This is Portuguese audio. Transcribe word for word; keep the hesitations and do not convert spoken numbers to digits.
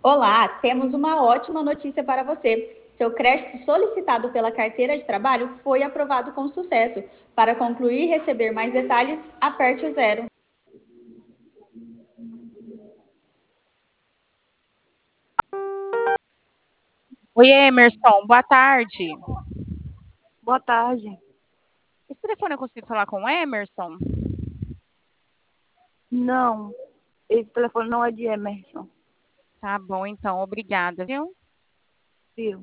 Olá, temos uma ótima notícia para você. Seu crédito solicitado pela carteira de trabalho foi aprovado com sucesso. Para concluir e receber mais detalhes, aperte o zero. Oi, Emerson, boa tarde. Boa tarde. Esse telefone eu consigo falar com o Emerson? Não, esse telefone não é de Emerson, Tá bom, então, obrigada, viu? viu?